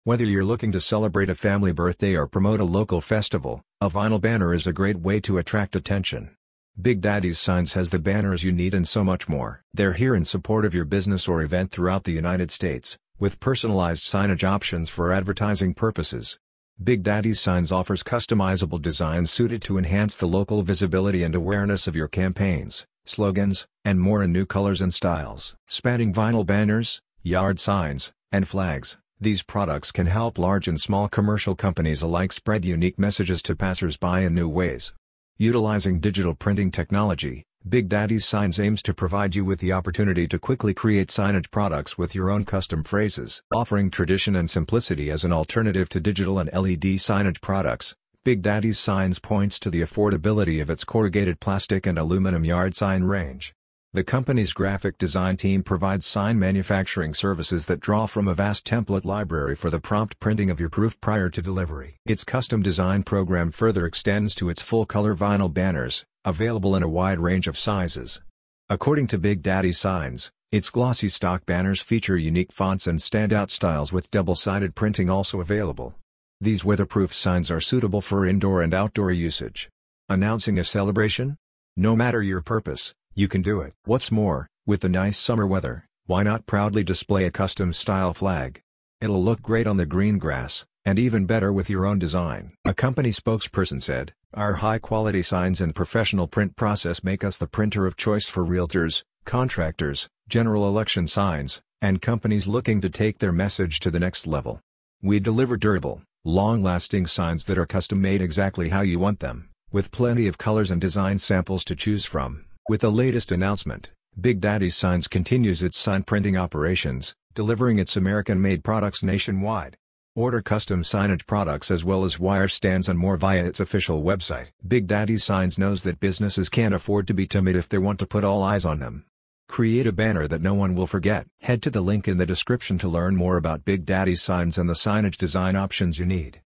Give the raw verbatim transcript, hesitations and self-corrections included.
Whether you're looking to celebrate a family birthday or promote a local festival, a vinyl banner is a great way to attract attention. Big Daddy's Signs has the banners you need and so much more. They're here in support of your business or event throughout the United States, with personalized signage options for advertising purposes. Big Daddy's Signs offers customizable designs suited to enhance the local visibility and awareness of your campaigns, slogans, and more in new colors and styles. Spanning vinyl banners, yard signs, and flags, these products can help large and small commercial companies alike spread unique messages to passers-by in new ways. Utilizing digital printing technology, Big Daddy's Signs aims to provide you with the opportunity to quickly create signage products with your own custom phrases. Offering tradition and simplicity as an alternative to digital and L E D signage products, Big Daddy's Signs points to the affordability of its corrugated plastic and aluminum yard sign range. The company's graphic design team provides sign manufacturing services that draw from a vast template library for the prompt printing of your proof prior to delivery. Its custom design program further extends to its full-color vinyl banners, available in a wide range of sizes. According to Big Daddy's Signs, its glossy stock banners feature unique fonts and standout styles with double-sided printing also available. These weatherproof signs are suitable for indoor and outdoor usage. Announcing a celebration? No matter your purpose, you can do it. What's more, with the nice summer weather, why not proudly display a custom-style flag? It'll look great on the green grass, and even better with your own design. A company spokesperson said, "Our high-quality signs and professional print process make us the printer of choice for realtors, contractors, general election signs, and companies looking to take their message to the next level. We deliver durable, long-lasting signs that are custom-made exactly how you want them, with plenty of colors and design samples to choose from." With the latest announcement, Big Daddy's Signs continues its sign printing operations, delivering its American-made products nationwide. Order custom signage products as well as wire stands and more via its official website. Big Daddy's Signs knows that businesses can't afford to be timid if they want to put all eyes on them. Create a banner that no one will forget. Head to the link in the description to learn more about Big Daddy's Signs and the signage design options you need.